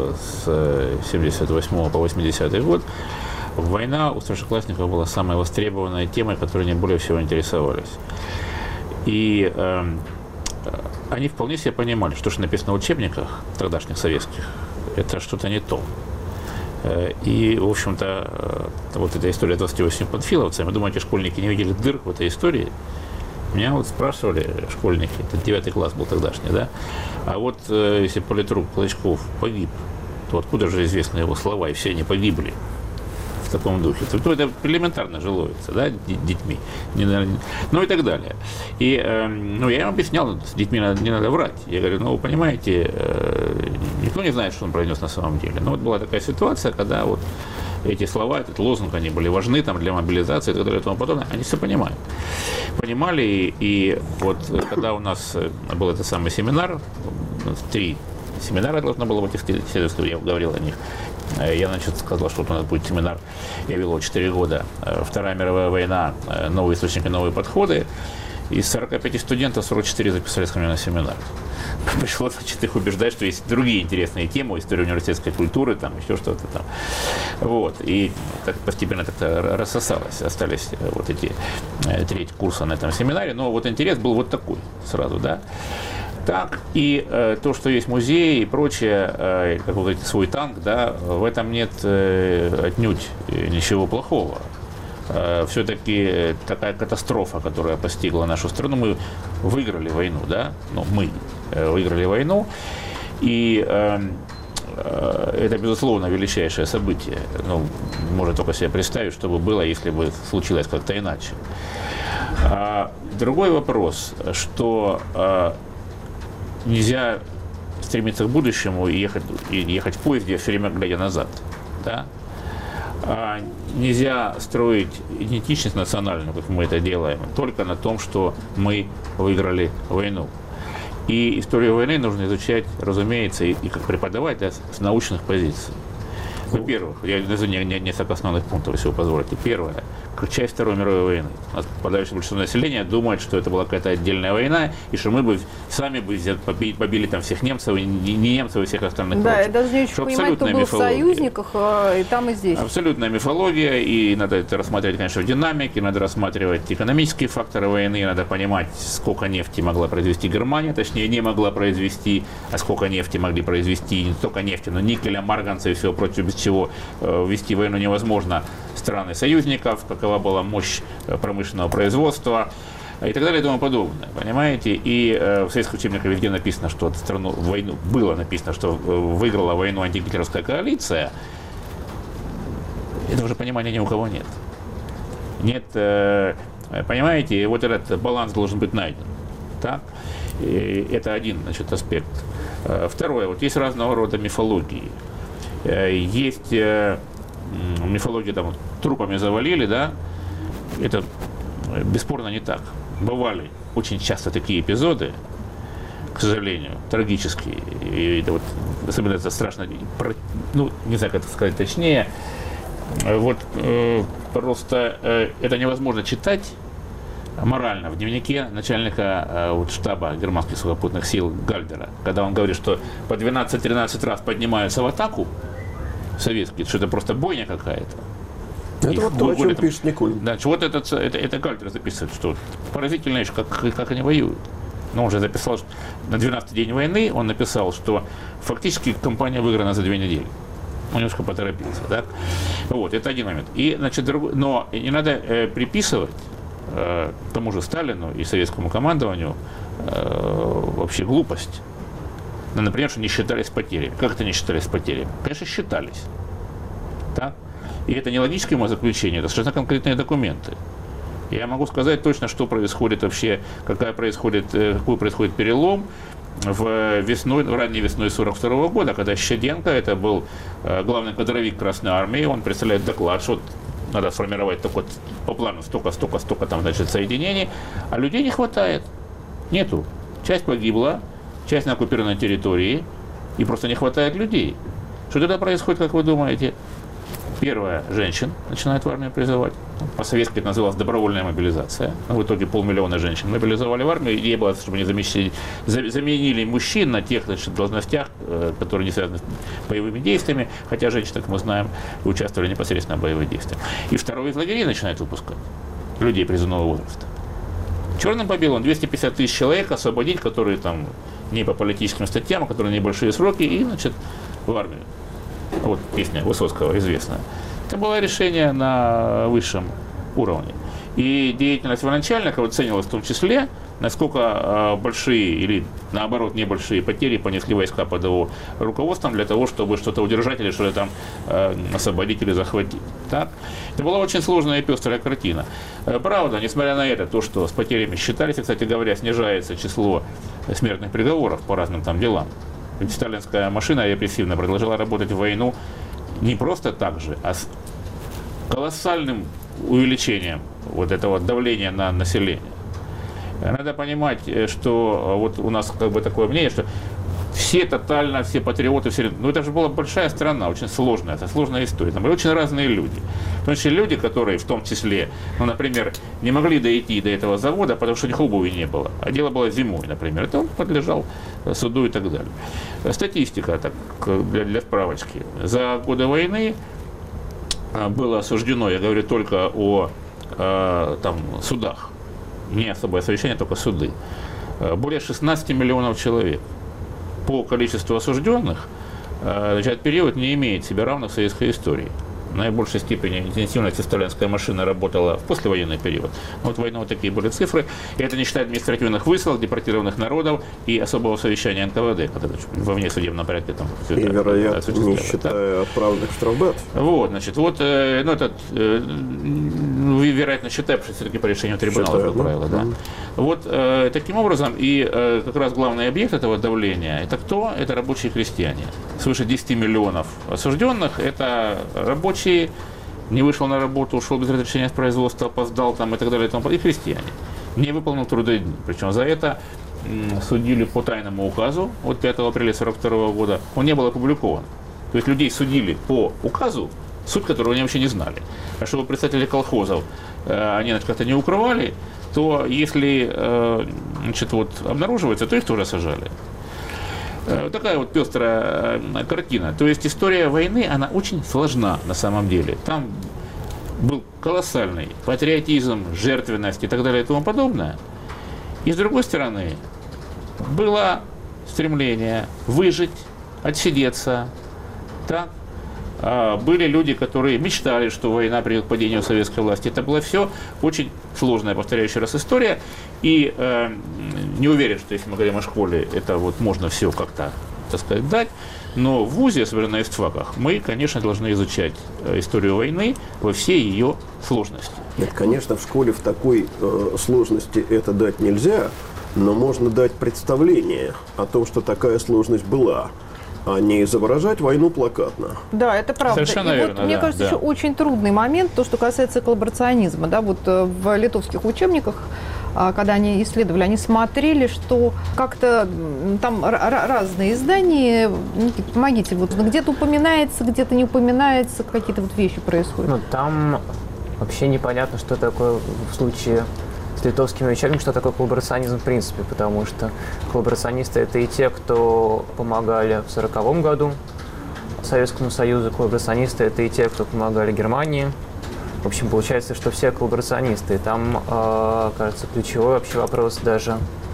с семьдесят восьмого по восьмидесятый год. Война у старшеклассников была самой востребованной темой, которой они более всего интересовались. И э, они вполне себе понимали, что же написано в учебниках тогдашних советских, это что-то не то. И, в общем-то, вот эта история двадцати восьми панфиловцами, вы думаете, школьники не видели дыр в этой истории? Меня вот спрашивали школьники, это девятый класс был тогдашний, да, а вот если политрук Клочков погиб, то откуда же известны его слова, и все они погибли в таком духе? То это элементарно же ловится, да, детьми, ну и так далее. И, ну, я им объяснял, с детьми не надо врать. Я говорю, ну, вы понимаете, никто не знает, что он произнес на самом деле. Но вот была такая ситуация, когда вот эти слова, этот лозунг, они были важны там, для мобилизации и так далее и тому подобное, они все понимают. Понимали, и, и вот когда у нас был этот самый семинар, три семинара должно было быть, я говорил о них, я, значит, сказал, что вот у нас будет семинар, я вел его четыре года, Вторая мировая война, новые источники, новые подходы. Из сорока пяти студентов сорок четыре записались ко мне на семинар. Пришлось, значит, их убеждать, что есть другие интересные темы, история университетской культуры, там еще что-то там. Вот. И так постепенно как-то рассосалось. Остались вот эти треть курса на этом семинаре. Но вот интерес был вот такой сразу, да. Так, и э, то, что есть музей и прочее, э, как вы говорите, свой танк, да, в этом нет э, отнюдь ничего плохого. Э, все-таки такая катастрофа, которая постигла нашу страну, мы выиграли войну, да, ну, мы э, выиграли войну, и э, э, это, безусловно, величайшее событие. Ну, можно только себе представить, что бы было, если бы случилось как-то иначе. А другой вопрос, что э, нельзя стремиться к будущему и ехать, и ехать в поезде, все время глядя назад. Да? А нельзя строить идентичность национальную, как мы это делаем, только на том, что мы выиграли войну. И историю войны нужно изучать, разумеется, и, и как преподавать, да, с научных позиций. Во-первых, я назову несколько основных пунктов, если вы позволите. Первое, как часть Второй мировой войны. У нас подавляющее большинство населения думает, что это была какая-то отдельная война, и что мы бы сами бы побили, побили там всех немцев, и не немцев, и всех остальных. Да, прочих. я даже не очень что понимаю, кто был мифология. в союзниках, и там, и здесь. Абсолютная мифология, и надо это рассматривать, конечно, в динамике, надо рассматривать экономические факторы войны, надо понимать, сколько нефти могла произвести Германия, точнее, не могла произвести, а сколько нефти могли произвести, не только нефти, но никеля, марганца и всего прочего, без чего э, вести войну невозможно, страны союзников, какова была мощь промышленного производства и так далее и тому подобное, понимаете? И э, в советских учебниках везде написано, что страну, войну, было написано, что выиграла войну антигитлеровская коалиция. Этого же понимания ни у кого нет. Нет, э, понимаете, вот этот баланс должен быть найден. Так? И это один, значит, аспект. Второе, вот есть разного рода мифологии. Есть мифология, там, трупами завалили, да, это бесспорно не так. Бывали очень часто такие эпизоды, к сожалению, трагические. И это вот, особенно это страшно, ну, не знаю, как это сказать точнее. Вот э, просто э, это невозможно читать морально в дневнике начальника э, вот, штаба германских сухопутных сил Гальдера, когда он говорит, что по двенадцать-тринадцать раз поднимаются в атаку советские, что это просто бойня какая-то. Это и вот то, о чем это, пишет Никулин. Да, вот это, это, это Гальдер записывает, что поразительная вещь, как, как они воюют. Но он же записал, что на двенадцатый день войны он написал, что фактически кампания выиграна за две недели. Он немножко поторопился, да? Вот, это один момент. И, значит, другой, но не надо э, приписывать э, тому же Сталину и советскому командованию э, вообще глупость. Ну, например, что не считались потерями. Как это не считались потерями? Конечно, считались. Да? И это не логическое умозаключение, это совершенно конкретные документы. Я могу сказать точно, что происходит вообще, какая происходит, какой происходит перелом в весной, в ранней весной сорок второго года, когда Щеденко, это был главный кадровик Красной Армии, он представляет доклад, что надо сформировать только по плану столько, столько, столько там, значит, соединений, а людей не хватает. Нету. Часть погибла, часть на оккупированной территории, и просто не хватает людей. Что тогда происходит, как вы думаете? Первое, женщин начинают в армию призывать. По-советски это называлось добровольная мобилизация. Но в итоге полмиллиона женщин мобилизовали в армию. Идея была, чтобы они заместили, заменили мужчин на тех, значит, должностях, которые не связаны с боевыми действиями. Хотя женщины, как мы знаем, участвовали непосредственно в боевых действиях. И второе, из лагерей начинают выпускать людей призывного возраста. Черным по белому двести пятьдесят тысяч человек освободить, которые там не по политическим статьям, а которые небольшие сроки, и, значит, в армию. Вот песня Высоцкого известная. Это было решение на высшем уровне. И деятельность военачальника оценивалась в том числе, насколько э, большие или, наоборот, небольшие потери понесли войска под его руководством для того, чтобы что-то удержать или что-то там э, освободить или захватить. Так? Это была очень сложная и пестрая картина. Э, правда, несмотря на это, то, что с потерями считались, и, кстати говоря, снижается число смертных приговоров по разным там делам. Ведь сталинская машина репрессивная продолжала работать в войну не просто так же, а с колоссальным увеличением вот этого давления на население. Надо понимать, что вот у нас как бы такое мнение, что все тотально, все патриоты, все... Ну, это же была большая страна, очень сложная, это сложная история. Там были очень разные люди. В том числе люди, которые в том числе, ну, например, не могли дойти до этого завода, потому что у них обуви не было. А дело было зимой, например. Это он подлежал суду и так далее. Статистика, так, для, для справочки. За годы войны было осуждено, я говорю только о там, судах, не особое совещание, только суды, более шестнадцати миллионов человек. По количеству осужденных, этот период не имеет себе равных в советской истории. В наибольшей степени интенсивности сталинская машина работала в послевоенный период. Вот война, вот такие были цифры. И это не считая административных высылок, депортированных народов и особого совещания эн ка вэ дэ, когда во внесудебном порядке там все и, это вероятно, не считая да? отправленных в штрафбат. Вот, значит, вот, э, ну, это, э, ну, вероятно, считая, потому что все-таки по решению трибунала, считаю, как правило, да. да. Вот, э, таким образом, и э, как раз главный объект этого давления, это кто? Это рабочие крестьяне. Свыше десяти миллионов осужденных, это рабочие, не вышел на работу, ушел без разрешения с производства, опоздал там и так далее, и, тому, и крестьяне. Не выполнил трудовые дни. Причем за это м, судили по тайному указу от пятого апреля сорок второго года. Он не был опубликован. То есть людей судили по указу, суть которого они вообще не знали. А чтобы представители колхозов э, они как-то не укрывали, то если э, значит, вот, обнаруживается, то их тоже сажали. Такая вот пестрая картина. То есть история войны, она очень сложна на самом деле. Там был колоссальный патриотизм, жертвенность и так далее и тому подобное. И с другой стороны, было стремление выжить, отсидеться. Так? Были люди, которые мечтали, что война приведет к падению советской власти. Это было все очень сложная, повторяю еще раз, история. И э, не уверен, что если мы говорим о школе, это вот можно все как-то, так сказать, дать. Но в ВУЗе, особенно на ИСТФАКах, мы, конечно, должны изучать историю войны во всей ее сложности. Нет, конечно, в школе в такой э, сложности это дать нельзя, но можно дать представление о том, что такая сложность была, а не изображать войну плакатно. Да, это правда. Совершенно и верно, вот, мне да, кажется, да. еще очень трудный момент, то, что касается коллаборационизма. Да, вот в литовских учебниках, когда они исследовали, они смотрели, что как-то там разные издания, Никита, помогите, вот где-то упоминается, где-то не упоминается, какие-то вот вещи происходят. Ну, там вообще непонятно, что такое в случае с литовскими учебниками, что такое коллаборационизм в принципе, потому что коллаборационисты – это и те, кто помогали в сороковом году Советскому Союзу, коллаборационисты – это и те, кто помогали Германии. В общем, получается, что все коллаборационисты. И там, э, кажется, ключевой вообще вопрос даже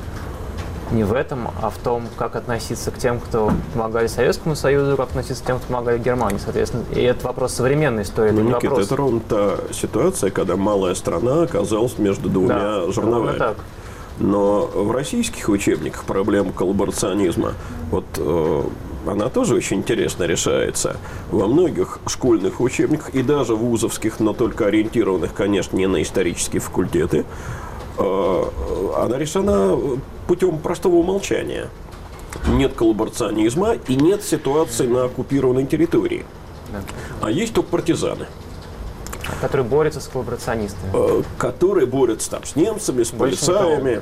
не в этом, а в том, как относиться к тем, кто помогали Советскому Союзу, как относиться к тем, кто помогали Германии, соответственно. И это вопрос современной истории. Ну, это Никита, вопрос... это ровно та ситуация, когда малая страна оказалась между двумя да, жерновами. так. Но в российских учебниках проблема коллаборационизма, вот э, она тоже очень интересно решается. Во многих школьных учебниках и даже вузовских, но только ориентированных, конечно, не на исторические факультеты, э, она решена путем простого умолчания. Нет коллаборационизма и нет ситуации на оккупированной территории. Да. А есть только партизаны. Которые борются с коллаборационистами. Которые борются там с немцами, с полицаями.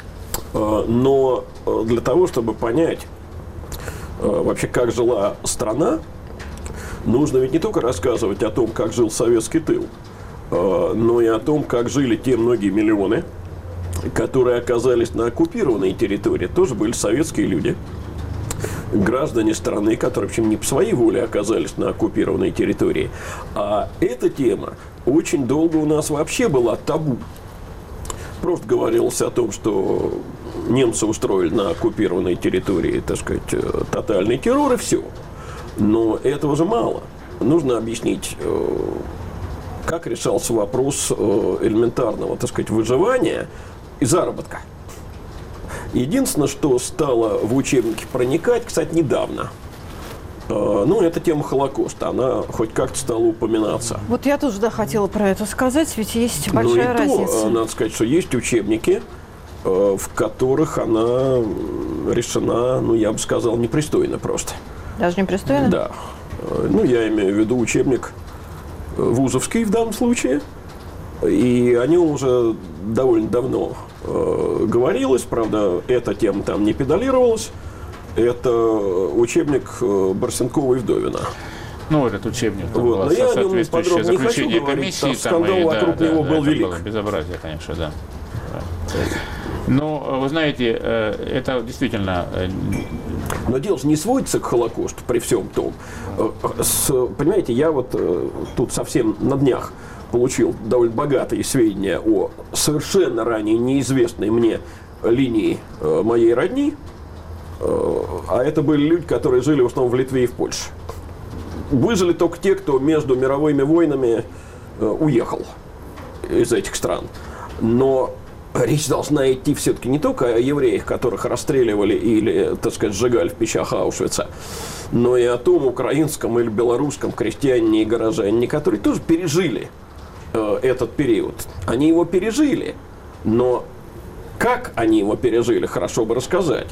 Но для того, чтобы понять вообще, как жила страна, нужно ведь не только рассказывать о том, как жил советский тыл, но и о том, как жили те многие миллионы, которые оказались на оккупированной территории. Тоже были советские люди, граждане страны, которые, в общем, не по своей воле оказались на оккупированной территории. А эта тема очень долго у нас вообще была табу. Просто говорилось о том, что немцы устроили на оккупированной территории, так сказать, тотальный террор, и все. Но этого же мало. Нужно объяснить, как решался вопрос элементарного, так сказать, выживания и заработка. Единственное, что стало в учебнике проникать, кстати, недавно, ну, это тема Холокоста, она хоть как-то стала упоминаться. Вот я тоже, да, хотела про это сказать, ведь есть большая ну, и разница. То, надо сказать, что есть учебники, в которых она решена, ну, я бы сказал, непристойно просто. Даже непристойно? Да. Ну, я имею в виду учебник вузовский в данном случае. И о нем уже довольно давно э, говорилось, правда, эта тема там не педалировалась. Это учебник Барсенкова и Вдовина. Ну, этот учебник, там вот. было Но я о нем соответствующее заключение говорить, комиссии. там скандал и, вокруг да, него да, был да, велик. Это было безобразие, конечно, да. да. Но, вы знаете, это действительно... Но дело же не сводится к Холокосту при всем том. С, понимаете, я вот тут совсем на днях получил довольно богатые сведения о совершенно ранее неизвестной мне линии моей родни. А это были люди, которые жили в основном в Литве и в Польше. Выжили только те, кто между мировыми войнами уехал из этих стран. Но речь должна идти все-таки не только о евреях, которых расстреливали или, так сказать, сжигали в печах Аушвица, но и о том украинском или белорусском крестьянине и горожанине, которые тоже пережили э, этот период. Они его пережили, но как они его пережили, хорошо бы рассказать.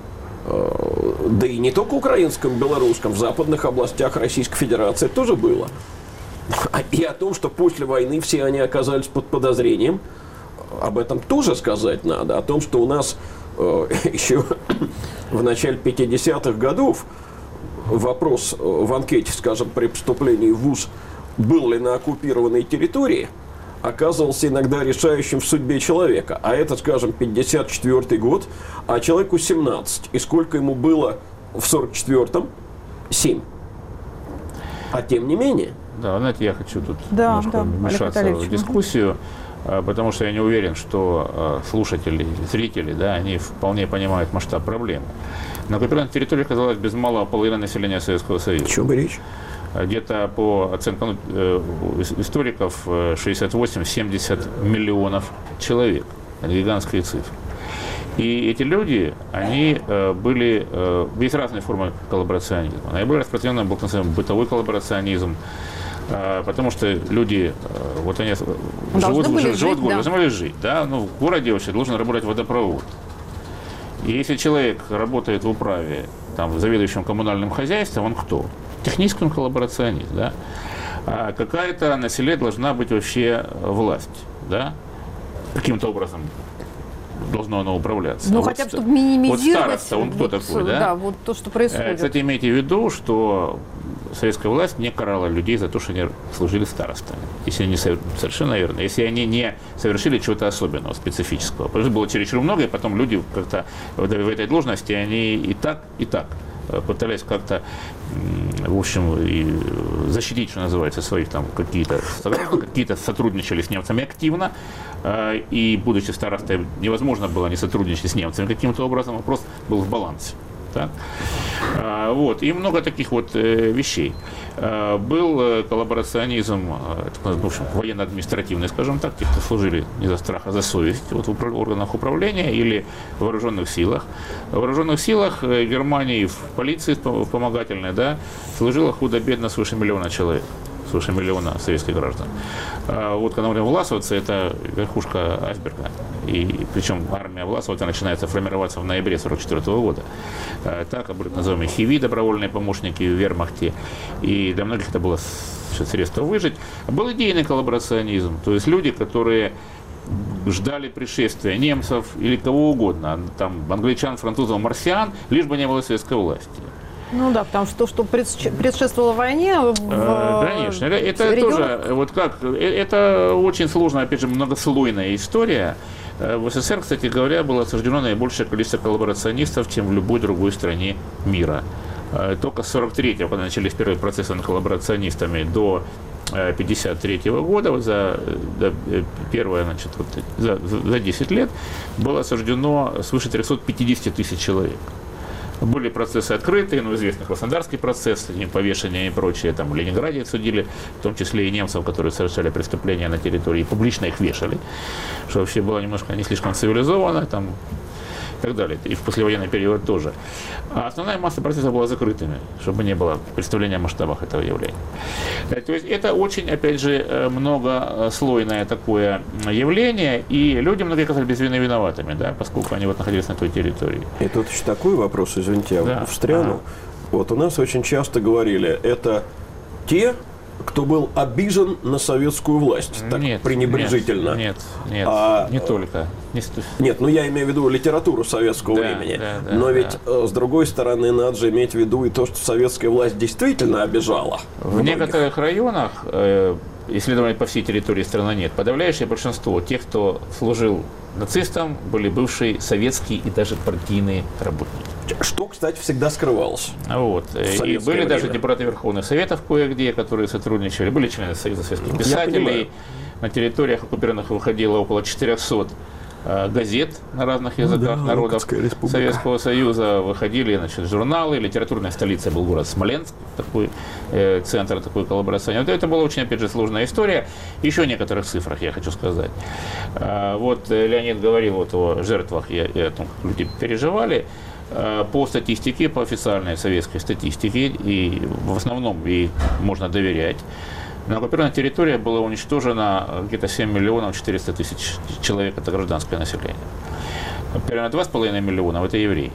Э, да и не только украинском, белорусском, в западных областях Российской Федерации тоже было. И о том, что после войны все они оказались под подозрением, об этом тоже сказать надо, о том, что у нас э, еще в начале пятидесятых годов вопрос в анкете, скажем, при поступлении в вуз, был ли на оккупированной территории, оказывался иногда решающим в судьбе человека. А это, скажем, пятьдесят четвёртый год, а человеку семнадцать. И сколько ему было в сорок четвёртом? семь. А тем не менее. Да, знаете, я хочу тут да, немножко да, вмешаться в дискуссию. Потому что я не уверен, что слушатели, зрители, да, они вполне понимают масштаб проблемы. На оккупированной территории оказалось без малого половины населения Советского Союза. О чем речь? Где-то по оценкам историков шестьдесят восемь - семьдесят миллионов человек. Это гигантские цифры. И эти люди, они были... Есть разные формы коллаборационизма. Наиболее распространенным был, так называемый, бытовой коллаборационизм. Потому что люди, вот они живут, были живут жить, в городе, да. должны были жить, да, ну, в городе вообще должен работать водопровод. И если человек работает в управе, там, заведующим коммунальным хозяйством, он кто? Технический коллаборационист, да. А какая-то на селе должна быть вообще власть, да, каким-то образом должно оно управляться. Ну, а хотя бы, вот, чтобы минимизировать... Вот староста, он кто вот, такой, да? Да, вот то, что происходит. Кстати, имейте в виду, что советская власть не карала людей за то, что они служили старостами. Если они, совершенно верно, если они не совершили чего-то особенного, специфического. Потому что было чересчур много, и потом люди как-то в этой должности, они и так, и так пытались как-то, в общем, и защитить, что называется, своих там какие-то, какие-то сотрудничали с немцами активно, и, будучи старостой, невозможно было не сотрудничать с немцами каким-то образом, вопрос был в балансе. Так? А, вот. И много таких вот э, вещей. А, был э, коллаборационизм, э, в общем, военно-административный, скажем так, те, кто служили не за страх, а за совесть вот, в управ- органах управления или в вооруженных силах. В вооруженных силах э, Германии в полиции вспомогательной, да, служило худо-бедно свыше миллиона человек. Свыше миллиона советских граждан. А вот когда мы говорим власовцы, это верхушка айсберга. И причем армия власовца начинается формироваться в ноябре сорок четвёртого года. А, так, были называемые хиви, добровольные помощники в вермахте. И для многих это было средство выжить. Был идейный коллаборационизм. То есть люди, которые ждали пришествия немцев или кого угодно, там, англичан, французов, марсиан, лишь бы не было советской власти. Ну да, потому что то, что предшествовало войне в Конечно, это регионах... тоже, вот как, это очень сложная, опять же, многослойная история. В СССР, кстати говоря, было осуждено наибольшее количество коллаборационистов, чем в любой другой стране мира. Только с сорок третьего, когда начались первые процессы над коллаборационистами, до пятьдесят третьего года, вот за, за первое, значит, вот, за, за десять лет, было осуждено свыше трёхсот пятидесяти тысяч человек. Были процессы открытые, ну, известный Краснодарский процесс, повешения и прочее, там в Ленинграде судили, в том числе и немцев, которые совершали преступления на территории, публично их вешали, что вообще было немножко не слишком цивилизованно, там, и так далее, и в послевоенный период тоже. А основная масса процессов была закрытыми, чтобы не было представления о масштабах этого явления. То есть это очень, опять же, многослойное такое явление, и люди многие оказались без вины виноватыми, да, поскольку они вот находились на той территории. И тут еще такой вопрос, извините, я да. встряну. Вот у нас очень часто говорили, это те, кто был обижен на советскую власть, так нет, пренебрежительно. Нет, нет, а, не только. Не... Нет, ну я имею в виду литературу советского да, времени. Да, да, Но да. ведь, с другой стороны, надо же иметь в виду и то, что советская власть действительно обижала. В многих. некоторых районах, э, исследований по всей территории страны нет, подавляющее большинство тех, кто служил нацистам, были бывшие советские и даже партийные работники. Что, кстати, всегда скрывалось. Вот. И были время. даже депутаты Верховных Советов кое-где, которые сотрудничали, были члены Союза советских писателей. На территориях оккупированных выходило около четырехсот э, газет на разных языках да, народов Советского Союза. Выходили, значит, журналы. Литературная столица был город Смоленск, такой э, центр такой коллаборации. Вот это была очень, опять же, сложная история. Еще о некоторых цифрах я хочу сказать. Э, вот Леонид говорил вот о жертвах и, и о том, как люди переживали. По статистике, по официальной советской статистике, и в основном ей можно доверять, на оккупированной территории было уничтожено где-то семь миллионов четыреста тысяч человек, это гражданское население. Примерно два с половиной миллиона – это евреи.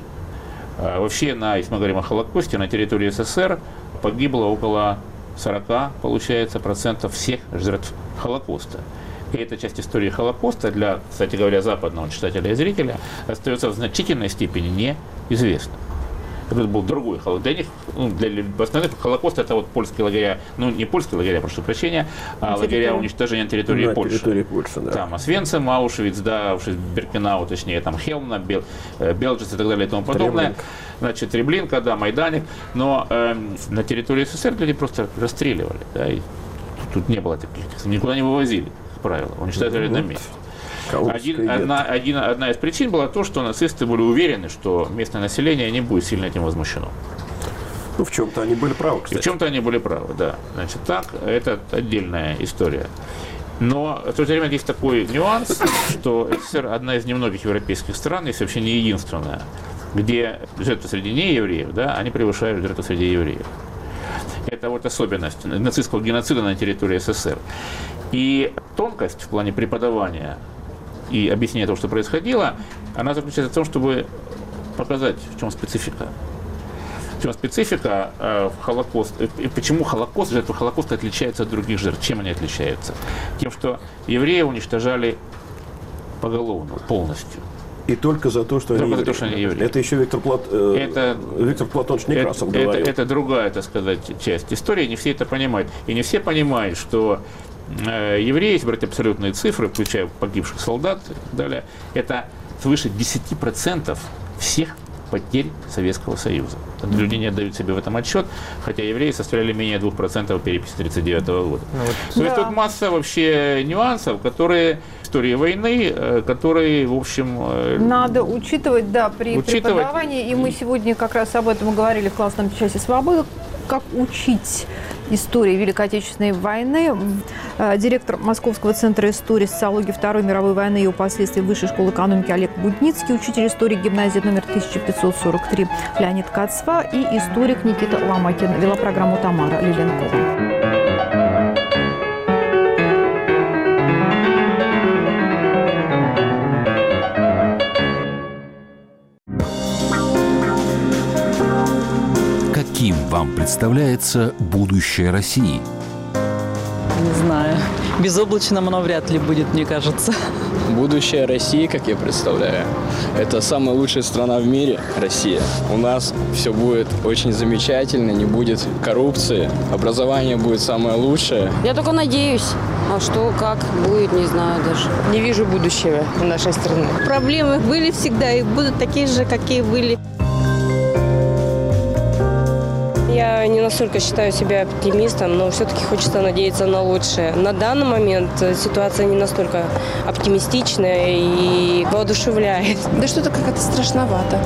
А вообще, на, если мы говорим о Холокосте, на территории СССР погибло около сорока, получается, процентов всех жертв Холокоста. И эта часть истории Холокоста для, кстати говоря, западного читателя и зрителя остается в значительной степени неизвестна. Это был другой Холокост. Для них, ну, для остальных Холокост это вот польские лагеря, ну не польские лагеря, прошу прощения, а лагеря уничтожения на территории на Польши. территории Польши, да. Там Освенцим, Аушвиц, да, Аушвиц, Биркенау, точнее, там Хелмна, Бел, Белджес и так далее и тому подобное. Треблинка. Значит, Треблинка, да, Майданик. Но э, на территории СССР люди просто расстреливали, да, и тут не было таких, никуда не вывозили. Правила, уничтожали на месте. Один, одна, один, одна из причин была то, что нацисты были уверены, что местное население не будет сильно этим возмущено. Ну, в чем-то они были правы, кстати. И в чем-то они были правы, да. Значит, так, это отдельная история. Но в то же время есть такой нюанс, что СССР одна из немногих европейских стран, если вообще не единственная, где жертвы среди неевреев, да, они превышают жертвы среди евреев. Это вот особенность нацистского геноцида на территории СССР. И тонкость в плане преподавания и объяснения того, что происходило, она заключается в том, чтобы показать, в чем специфика. В чем специфика э, в Холокост, и почему Холокост, жертвы Холокоста отличаются от других жертв. Чем они отличаются? Тем, что евреев уничтожали поголовно, полностью. И только за то, что, только они, за то, что они евреи. Это еще Виктор, Плат... это, Виктор Платонович Некрасов это, говорил. Это, это другая, так сказать, часть истории. Не все это понимают. И не все понимают, что э, евреи, если брать абсолютные цифры, включая погибших солдат и так далее, это свыше десять процентов всех потерь Советского Союза. Люди не отдают себе в этом отчет, хотя евреи составляли менее двух процентов переписи тысяча девятьсот тридцать девятого года. Ну, вот. То да. есть тут масса вообще нюансов, которые истории войны, которые, в общем... Надо учитывать, да, при учитывать. преподавании, и мы сегодня как раз об этом говорили в классном часе «Свободы», как учить истории Великой Отечественной войны. Директор Московского центра истории и социологии Второй мировой войны и ее последствий Высшей школы экономики Олег Будницкий, учитель истории гимназии номер тысяча пятьсот сорок три Леонид Кацва и историк Никита Ломакин. Вела программу Тамара Лиленкова. Каким вам представляется будущее России? Не знаю. Безоблачным оно вряд ли будет, мне кажется. Будущее России, как я представляю, это самая лучшая страна в мире, Россия. У нас все будет очень замечательно, не будет коррупции, образование будет самое лучшее. Я только надеюсь. А что, как будет, не знаю даже. Не вижу будущего у нашей страны. Проблемы были всегда и будут такие же, какие были. Я не настолько считаю себя оптимистом, но все-таки хочется надеяться на лучшее. На данный момент ситуация не настолько оптимистичная и воодушевляет. Да что-то как-то страшновато.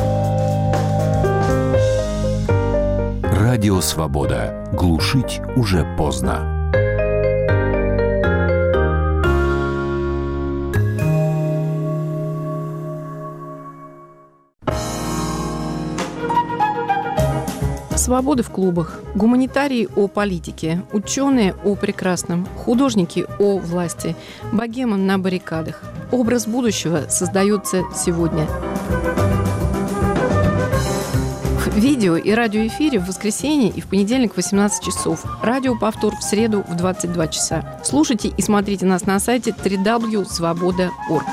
Радио «Свобода». Глушить уже поздно. Свободы в клубах, гуманитарии о политике, ученые о прекрасном, художники о власти, богема на баррикадах. Образ будущего создается сегодня. Видео и радиоэфире в воскресенье и в понедельник в восемнадцать часов. Радиоповтор в среду в двадцать два часа. Слушайте и смотрите нас на сайте дабл ю дабл ю дабл ю точка свобода точка орг.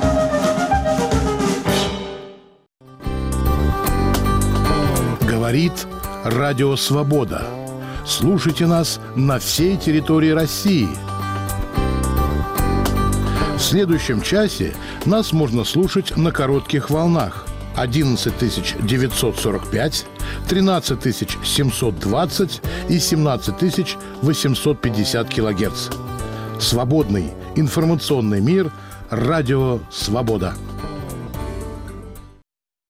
Говорит Радио Свобода. Слушайте нас на всей территории России. В следующем часе нас можно слушать на коротких волнах одиннадцать тысяч девятьсот сорок пять, тринадцать тысяч семьсот двадцать и семнадцать тысяч восемьсот пятьдесят килогерц. Свободный информационный мир. Радио Свобода.